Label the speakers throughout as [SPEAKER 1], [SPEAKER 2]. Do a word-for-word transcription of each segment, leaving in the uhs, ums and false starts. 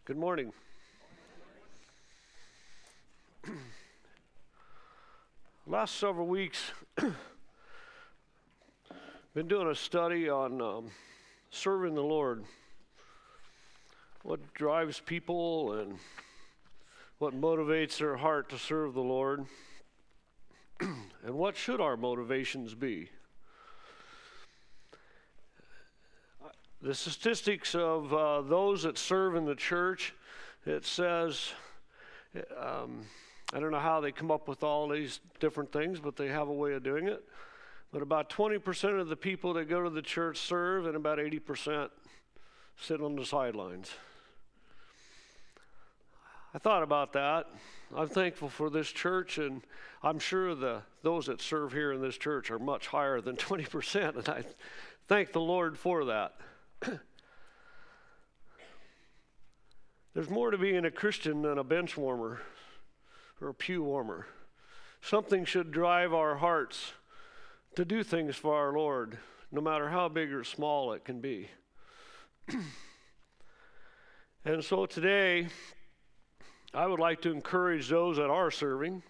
[SPEAKER 1] Good morning. Last several weeks, been doing a study on um, serving the Lord. What drives people and what motivates their heart to serve the Lord, and what should our motivations be? The statistics of uh, those that serve in the church, it says, um, I don't know how they come up with all these different things, but they have a way of doing it. But about twenty percent of the people that go to the church serve, and about eighty percent sit on the sidelines. I thought about that. I'm thankful for this church, and I'm sure the those that serve here in this church are much higher than twenty percent, and I thank the Lord for that. There's more to being a Christian than a bench warmer or a pew warmer. Something should drive our hearts to do things for our Lord, no matter how big or small it can be. And so today, I would like to encourage those that are serving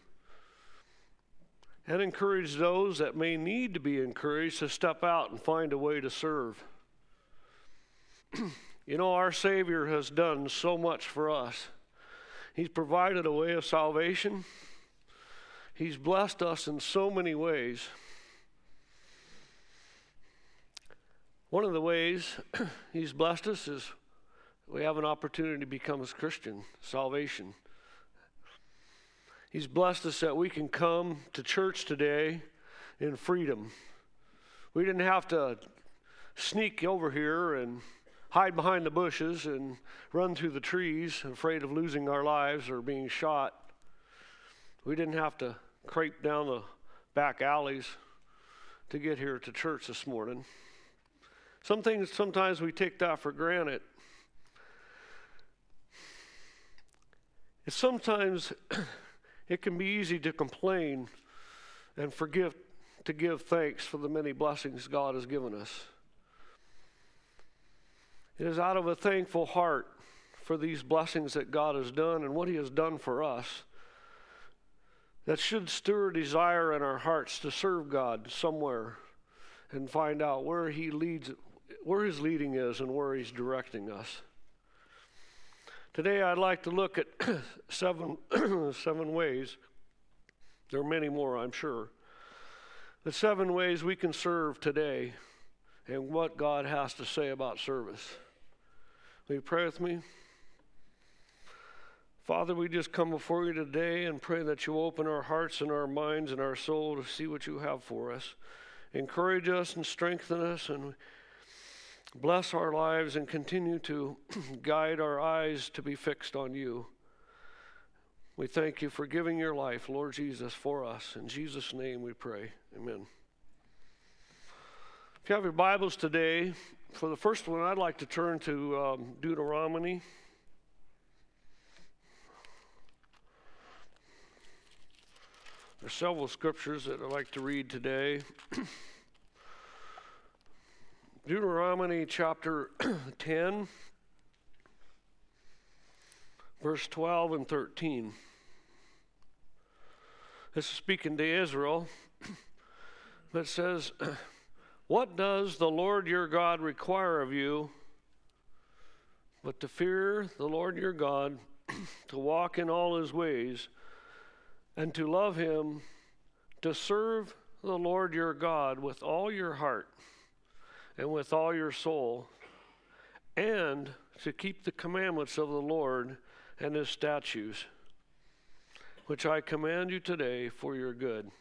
[SPEAKER 1] and encourage those that may need to be encouraged to step out and find a way to serve. You know, our Savior has done so much for us. He's provided a way of salvation. He's blessed us in so many ways. One of the ways He's blessed us is we have an opportunity to become a Christian, salvation. He's blessed us that we can come to church today in freedom. We didn't have to sneak over here and hide behind the bushes and run through the trees, afraid of losing our lives or being shot. We didn't have to creep down the back alleys to get here to church this morning. Some things, sometimes we take that for granted. It's sometimes it can be easy to complain and forget to give thanks for the many blessings God has given us. It is out of a thankful heart for these blessings that God has done and what He has done for us that should stir a desire in our hearts to serve God somewhere and find out where He leads, where His leading is and where He's directing us. Today I'd like to look at seven, seven ways. There are many more, I'm sure. The seven ways we can serve today and what God has to say about service. Will you pray with me? Father, we just come before you today and pray that you open our hearts and our minds and our soul to see what you have for us. Encourage us and strengthen us and bless our lives and continue to guide our eyes to be fixed on you. We thank you for giving your life, Lord Jesus, for us. In Jesus' name we pray. Amen. If you have your Bibles today, for the first one, I'd like to turn to um, Deuteronomy. There's several scriptures that I'd like to read today. Deuteronomy chapter ten, verse twelve and thirteen. This is speaking to Israel. It says, "What does the Lord your God require of you but to fear the Lord your God, to walk in all His ways, and to love Him, to serve the Lord your God with all your heart and with all your soul, and to keep the commandments of the Lord and His statutes, which I command you today for your good."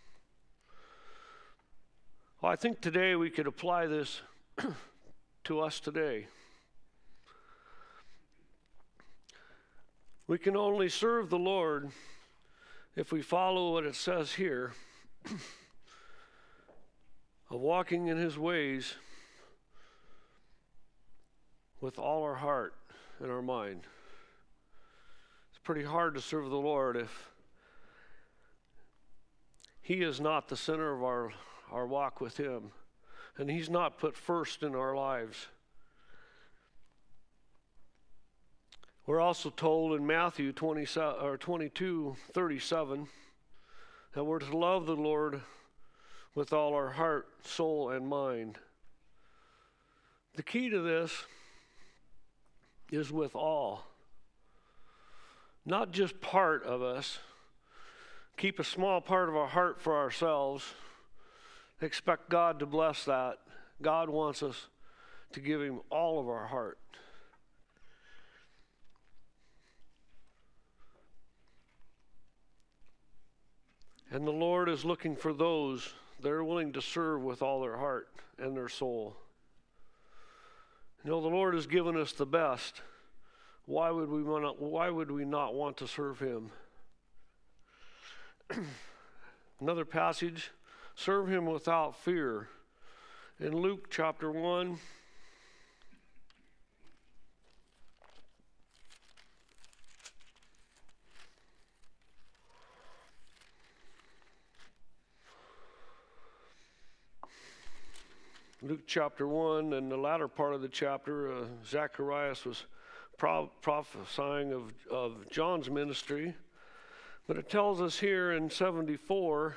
[SPEAKER 1] Well, I think today we could apply this to us today. We can only serve the Lord if we follow what it says here of walking in His ways with all our heart and our mind. It's pretty hard to serve the Lord if He is not the center of our, our walk with Him, and He's not put first in our lives. We're also told in Matthew twenty, or twenty-two thirty-seven that we're to love the Lord with all our heart, soul, and mind. The key to this is with all. Not just part of us. Keep a small part of our heart for ourselves. Expect God to bless that. God wants us to give him all of our heart. And the Lord is looking for those that are willing to serve with all their heart and their soul. You know, the Lord has given us the best. Why would we want to, why would we not want to serve him? Another passage, serve him without fear. In Luke chapter one, Luke chapter one, and the latter part of the chapter, uh, Zacharias was pro- prophesying of, of John's ministry. But it tells us here in seventy-four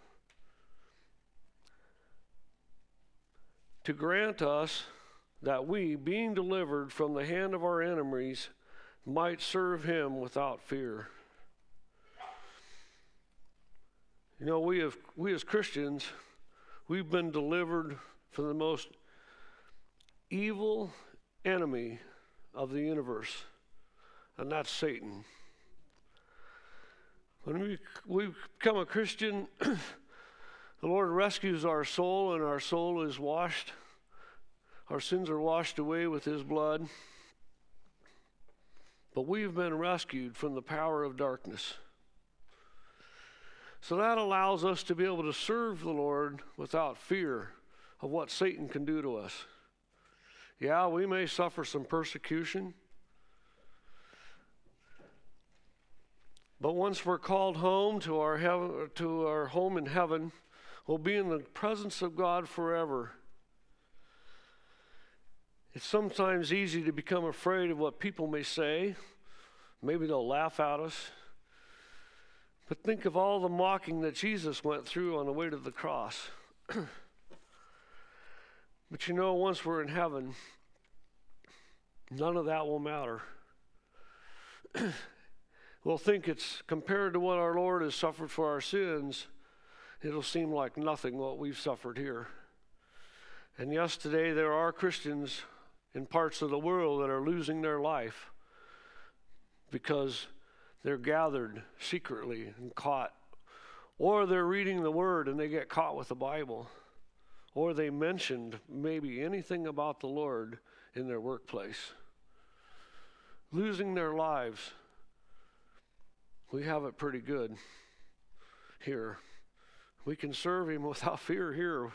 [SPEAKER 1] to grant us that we, being delivered from the hand of our enemies, might serve him without fear. You know, we have we as Christians, we've been delivered from the most evil enemy of the universe, and that's Satan. When we, we become a Christian, the Lord rescues our soul, and our soul is washed. Our sins are washed away with his blood. But we've been rescued from the power of darkness. So that allows us to be able to serve the Lord without fear of what Satan can do to us. Yeah, we may suffer some persecution. But once we're called home to our heaven, to our home in heaven, we'll be in the presence of God forever. It's sometimes easy to become afraid of what people may say. Maybe they'll laugh at us. But think of all the mocking that Jesus went through on the way to the cross. But you know, once we're in heaven, none of that will matter. We'll think it's, compared to what our Lord has suffered for our sins, it'll seem like nothing what we've suffered here. And yes, today there are Christians in parts of the world that are losing their life because they're gathered secretly and caught. Or they're reading the Word and they get caught with the Bible. Or they mentioned maybe anything about the Lord in their workplace. Losing their lives. We have it pretty good here. We can serve him without fear here.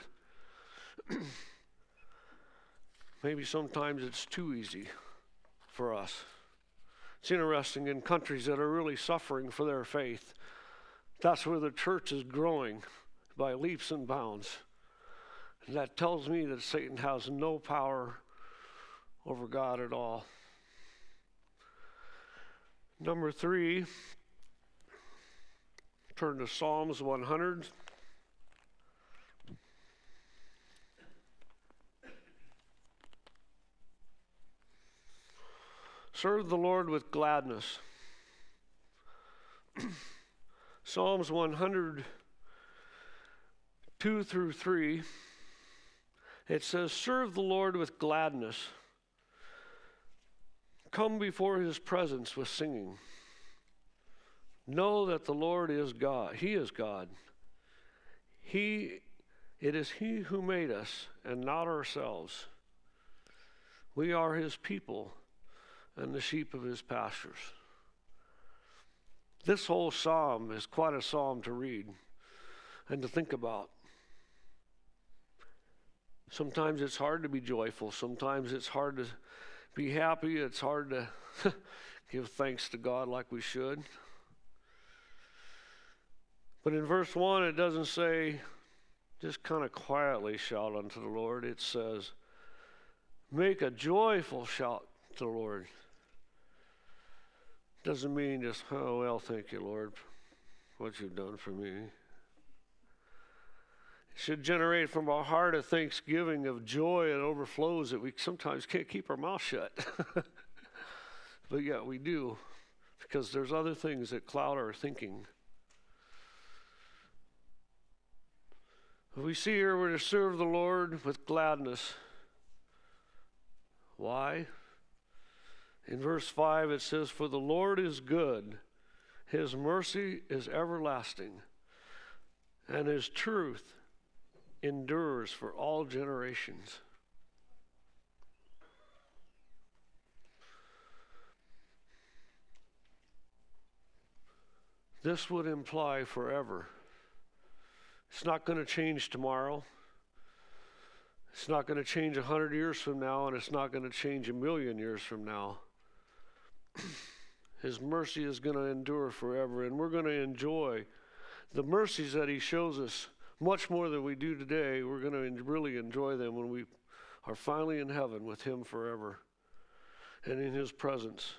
[SPEAKER 1] Maybe sometimes it's too easy for us. It's interesting, in countries that are really suffering for their faith, that's where the church is growing by leaps and bounds. And that tells me that Satan has no power over God at all. Number three, turn to Psalms one hundred. Serve the Lord with gladness. Psalms one hundred, two through three, it says, serve the Lord with gladness. Come before his presence with singing. Know that the Lord is God. He is God. He, it is he who made us and not ourselves. We are his people and the sheep of his pastures. This whole psalm is quite a psalm to read and to think about. Sometimes it's hard to be joyful. Sometimes it's hard to be happy. It's hard to give thanks to God like we should. But in verse one, it doesn't say, just kind of quietly shout unto the Lord. It says, make a joyful shout to the Lord. Doesn't mean just, oh, well, thank you, Lord, for what you've done for me. It should generate from our heart a thanksgiving of joy that overflows that we sometimes can't keep our mouth shut. But yeah, we do, because there's other things that cloud our thinking. We see here we're to serve the Lord with gladness. Why? In verse five it says, "For the Lord is good, his mercy is everlasting, and his truth endures for all generations." This would imply forever. It's not going to change tomorrow. It's not going to change a hundred years from now, and it's not going to change a million years from now. His mercy is going to endure forever, and we're going to enjoy the mercies that he shows us much more than we do today. We're going to really enjoy them when we are finally in heaven with him forever and in his presence.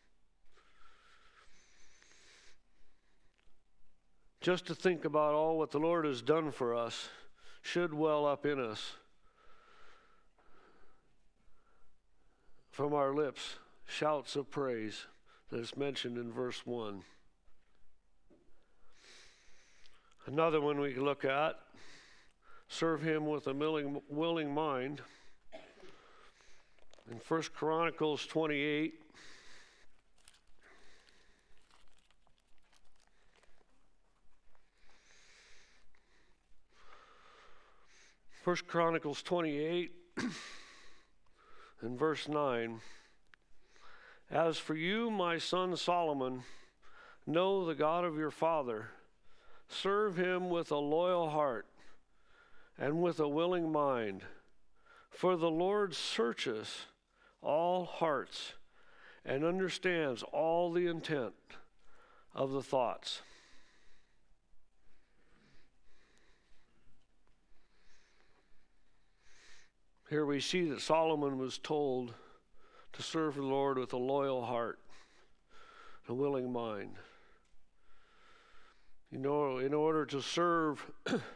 [SPEAKER 1] Just to think about all what the Lord has done for us should well up in us from our lips, shouts of praise that is mentioned in verse one. Another one we can look at, serve him with a willing, willing mind. In First Chronicles twenty-eight, First Chronicles twenty-eight and verse nine, "As for you, my son Solomon, know the God of your father. Serve him with a loyal heart and with a willing mind. For the Lord searches all hearts and understands all the intent of the thoughts." Here we see that Solomon was told to serve the Lord with a loyal heart, a willing mind. You know, in order to serve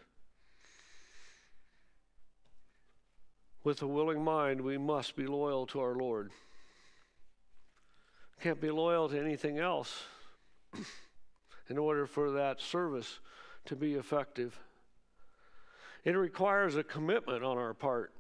[SPEAKER 1] with a willing mind, we must be loyal to our Lord. Can't be loyal to anything else in order for that service to be effective. It requires a commitment on our part.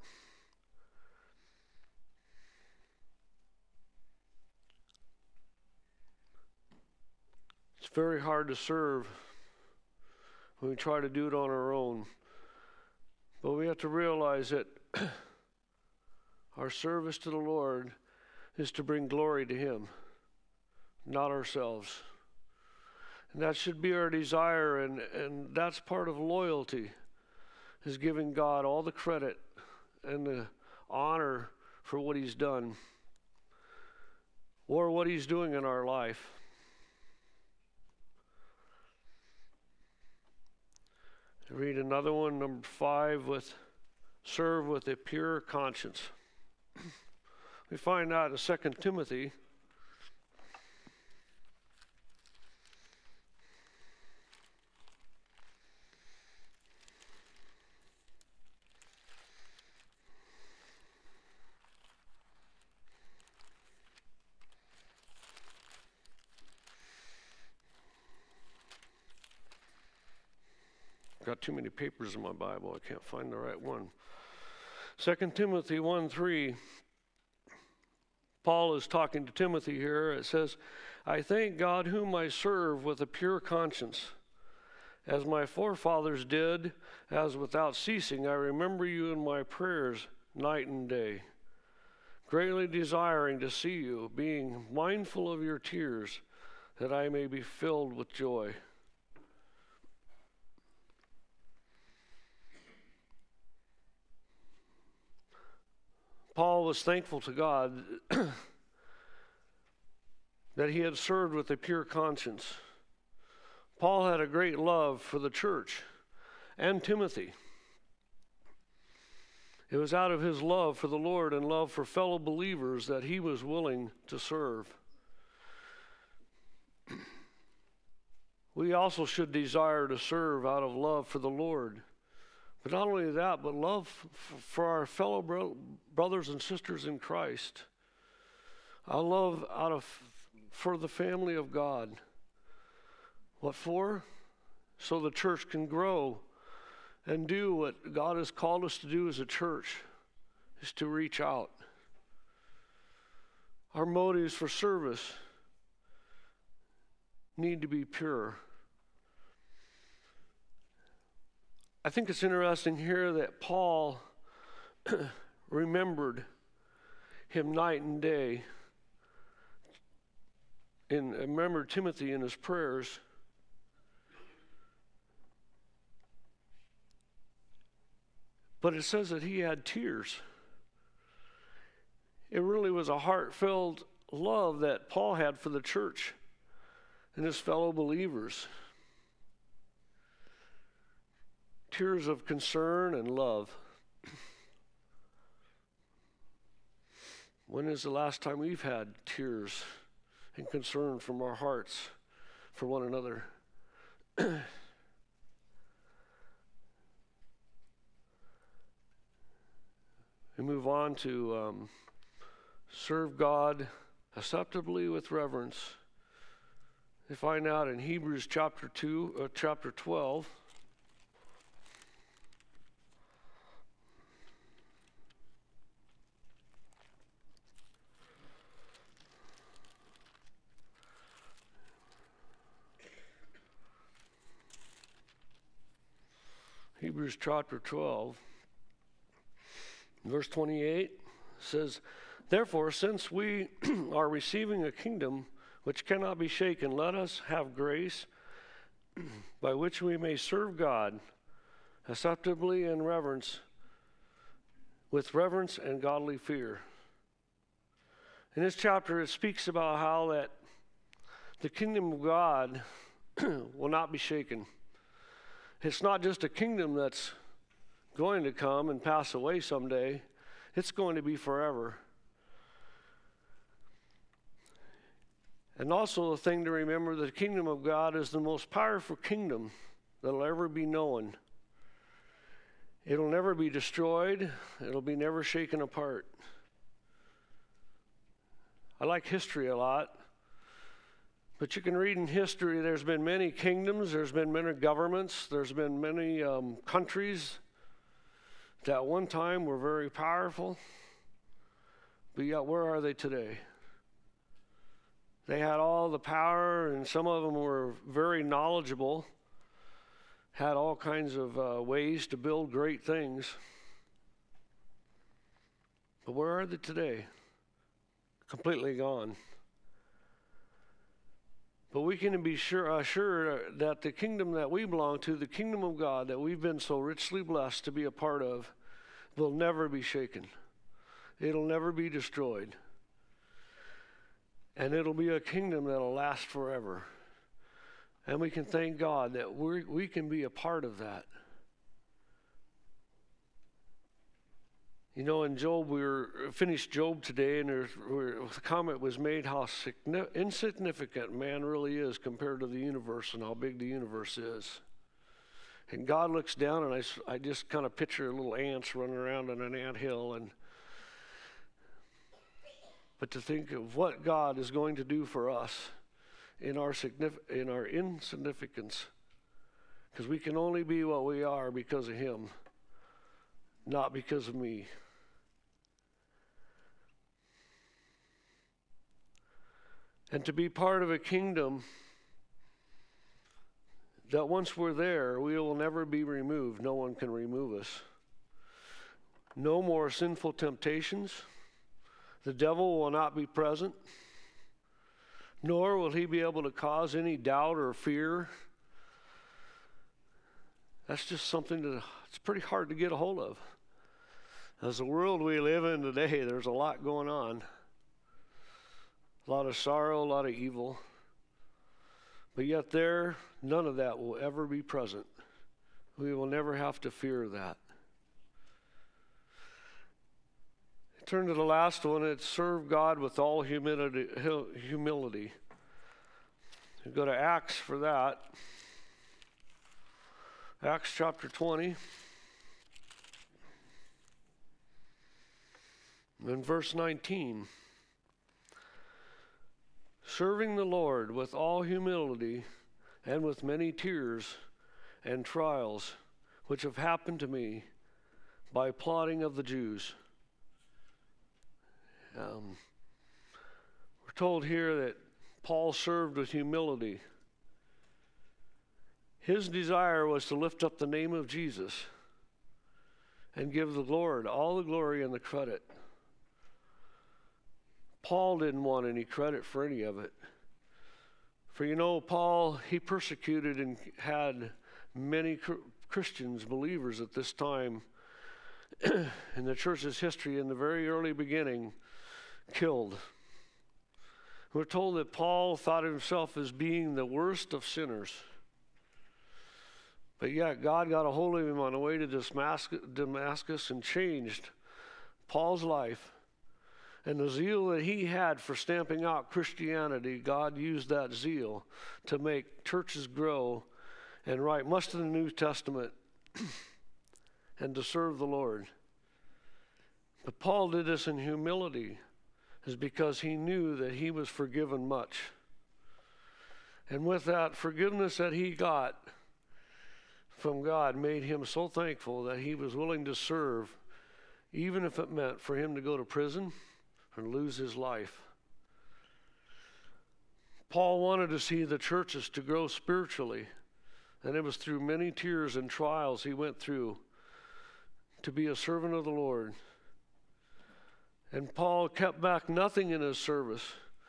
[SPEAKER 1] It's very hard to serve when we try to do it on our own. But we have to realize that our service to the Lord is to bring glory to him, not ourselves. And that should be our desire, and, and that's part of loyalty, is giving God all the credit and the honor for what he's done or what he's doing in our life. Read another one, number five, with serve with a pure conscience. We find out in Second Timothy got too many papers in my Bible. I can't find the right one. Second Timothy one three. Paul is talking to Timothy here. It says, "I thank God whom I serve with a pure conscience, as my forefathers did, as without ceasing I remember you in my prayers night and day, greatly desiring to see you, being mindful of your tears, that I may be filled with joy." Paul was thankful to God that he had served with a pure conscience. Paul had a great love for the church and Timothy. It was out of his love for the Lord and love for fellow believers that he was willing to serve. We also should desire to serve out of love for the Lord. But not only that, but love f- for our fellow bro- brothers and sisters in Christ. Our love out of for the family of God. What for? So the church can grow and do what God has called us to do as a church, is to reach out. Our motives for service need to be pure. I think it's interesting here that Paul remembered him night and day, and remembered Timothy in his prayers. But it says that he had tears. It really was a heartfelt love that Paul had for the church and his fellow believers. Tears of concern and love. When is the last time we've had tears and concern from our hearts for one another? We move on to um, serve God acceptably with reverence. We find out in Hebrews chapter two, uh, chapter twelve. Hebrews chapter twelve, verse twenty-eight says, "Therefore, since we are receiving a kingdom which cannot be shaken, let us have grace by which we may serve God acceptably in reverence, with reverence and godly fear." In this chapter, it speaks about how that the kingdom of God will not be shaken. It's not just a kingdom that's going to come and pass away someday. It's going to be forever. And also the thing to remember, the kingdom of God is the most powerful kingdom that'll ever be known. It'll never be destroyed. It'll be never shaken apart. I like history a lot. But you can read in history, there's been many kingdoms, there's been many governments, there's been many um, countries that at one time were very powerful, but yet where are they today? They had all the power, and some of them were very knowledgeable, had all kinds of uh, ways to build great things. But where are they today? Completely gone. But we can be sure, uh, sure that the kingdom that we belong to, the kingdom of God that we've been so richly blessed to be a part of, will never be shaken. It'll never be destroyed. And it'll be a kingdom that'll last forever. And we can thank God that we we can be a part of that. You know, in Job, we were finished Job today, and there's, the comment was made how insignificant man really is compared to the universe and how big the universe is. And God looks down, and I, I just kind of picture little ants running around on an anthill. And but to think of what God is going to do for us in our in our insignificance, because we can only be what we are because of Him, not because of me. And to be part of a kingdom that once we're there, we will never be removed. No one can remove us. No more sinful temptations. The devil will not be present, nor will he be able to cause any doubt or fear. That's just something that it's pretty hard to get a hold of. As the world we live in today, there's a lot going on. A lot of sorrow, a lot of evil. But yet there, none of that will ever be present. We will never have to fear that. Turn to the last one. It's serve God with all humility. humility. We go to Acts for that. Acts chapter twenty. In verse nineteen. Serving the Lord with all humility and with many tears and trials, which have happened to me by plotting of the Jews. Um, we're told here that Paul served with humility. His desire was to lift up the name of Jesus and give the Lord all the glory and the credit. Paul didn't want any credit for any of it. For you know, Paul, he persecuted and had many Christians, believers at this time in the church's history in the very early beginning, killed. We're told that Paul thought of himself as being the worst of sinners. But yet God got a hold of him on the way to Damascus and changed Paul's life. And the zeal that he had for stamping out Christianity, God used that zeal to make churches grow and write much of the New Testament and to serve the Lord. But Paul did this in humility, is because he knew that he was forgiven much. And with that forgiveness that he got from God made him so thankful that he was willing to serve, even if it meant for him to go to prison and lose his life. Paul wanted to see the churches to grow spiritually, and it was through many tears and trials he went through to be a servant of the Lord. And Paul kept back nothing in his service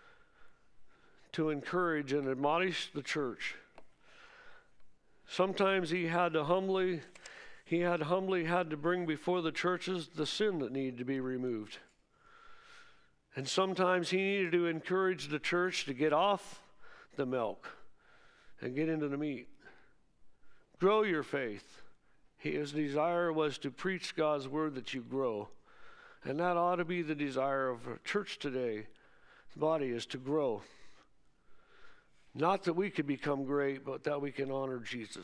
[SPEAKER 1] to encourage and admonish the church. Sometimes he had to humbly, he had humbly had to bring before the churches the sin that needed to be removed. And sometimes he needed to encourage the church to get off the milk and get into the meat. Grow your faith. His desire was to preach God's word that you grow. And that ought to be the desire of a church today. The body is to grow. Not that we could become great, but that we can honor Jesus.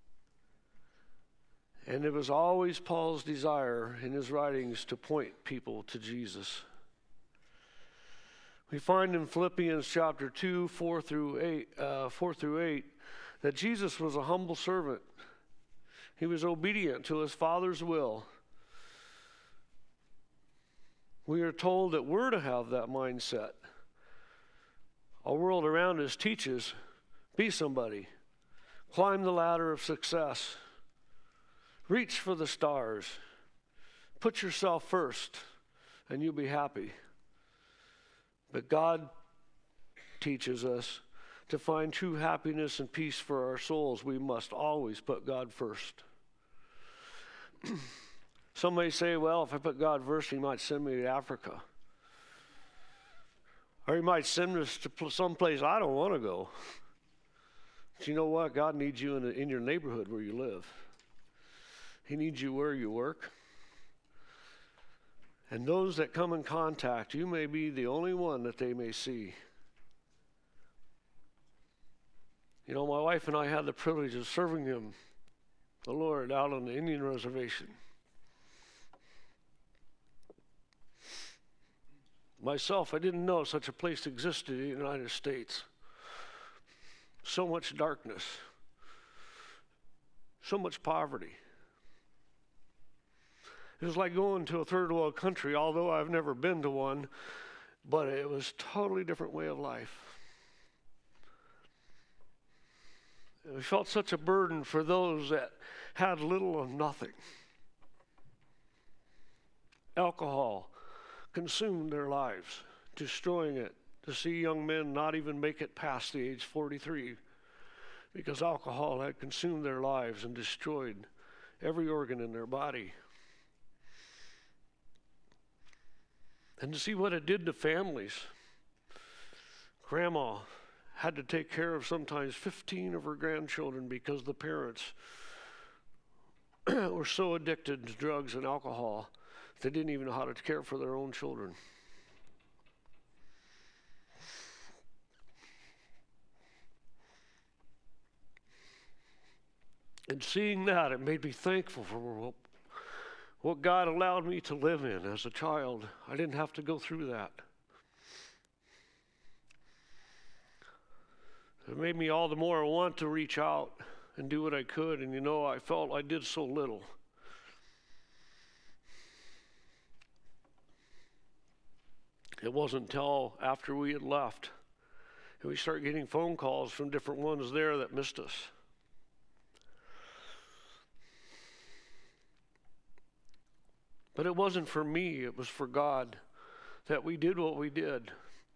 [SPEAKER 1] And it was always Paul's desire in his writings to point people to Jesus. We find in Philippians chapter two, four through eight, uh, four through eight, that Jesus was a humble servant. He was obedient to his Father's will. We are told that we're to have that mindset. Our world around us teaches, be somebody, climb the ladder of success, reach for the stars, put yourself first, and you'll be happy. But God teaches us to find true happiness and peace for our souls, we must always put God first. Some may say, well, if I put God first, he might send me to Africa. Or he might send us to some place I don't want to go. But you know what? God needs you in, the, in your neighborhood where you live. He needs you where you work. And those that come in contact, you may be the only one that they may see. You know, my wife and I had the privilege of serving him, the Lord, out on the Indian reservation. Myself, I didn't know such a place existed in the United States. So much darkness, so much poverty. It was like going to a third world country, although I've never been to one, but it was a totally different way of life. We felt such a burden for those that had little or nothing. Alcohol consumed their lives, destroying it. To see young men not even make it past the age forty-three because alcohol had consumed their lives and destroyed every organ in their body. And to see what it did to families. Grandma had to take care of sometimes fifteen of her grandchildren because the parents were so addicted to drugs and alcohol they didn't even know how to care for their own children. And seeing that, it made me thankful for what, what God allowed me to live in as a child. I didn't have to go through that. It made me all the more want to reach out and do what I could. And you know, I felt I did so little. It wasn't until after we had left and we started getting phone calls from different ones there that missed us. But it wasn't for me, it was for God that we did what we did.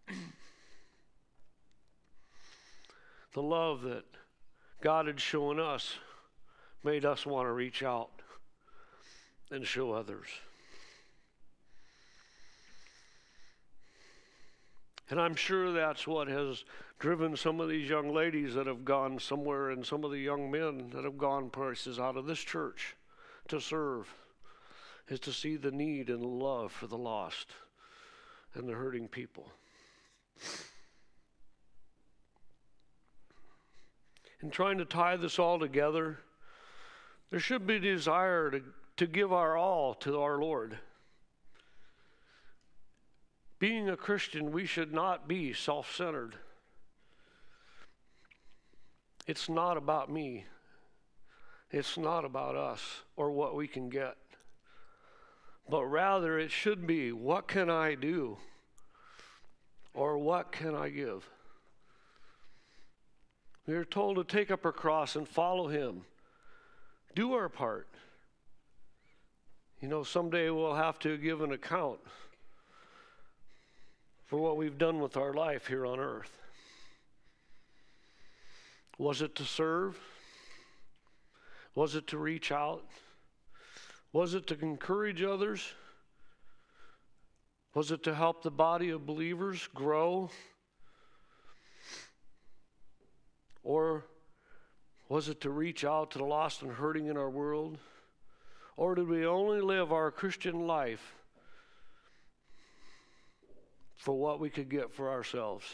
[SPEAKER 1] The love that God had shown us made us want to reach out and show others. And I'm sure that's what has driven some of these young ladies that have gone somewhere and some of the young men that have gone places out of this church to serve, is to see the need and the love for the lost and the hurting people. In trying to tie this all together, there should be a desire to, to give our all to our Lord. Being a Christian, we should not be self-centered. It's not about me. It's not about us or what we can get. But rather, it should be, what can I do? Or what can I give? We are told to take up our cross and follow him. Do our part. You know, someday we'll have to give an account for what we've done with our life here on earth. Was it to serve? Was it to reach out? Was it to encourage others? Was it to help the body of believers grow? Or was it to reach out to the lost and hurting in our world? Or did we only live our Christian life for what we could get for ourselves?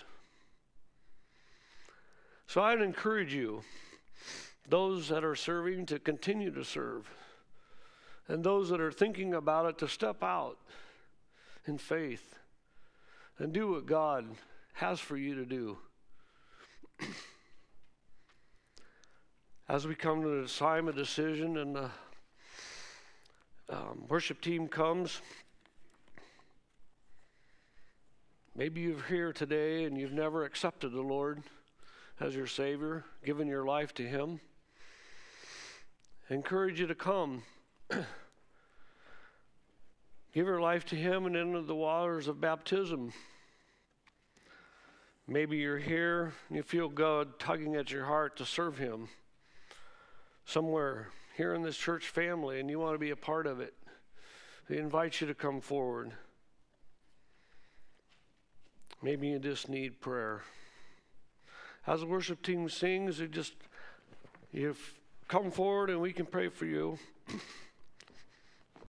[SPEAKER 1] So I'd encourage you, those that are serving, to continue to serve. And those that are thinking about it, to step out in faith and do what God has for you to do. As we come to the time of decision and the um, worship team comes, maybe you're here today and you've never accepted the Lord as your Savior, given your life to him. I encourage you to come. Give your life to him and enter the waters of baptism. Maybe you're here and you feel God tugging at your heart to serve him somewhere here in this church family, and you want to be a part of it. We invite you to come forward. Maybe you just need prayer. As the worship team sings, you just you come forward and we can pray for you.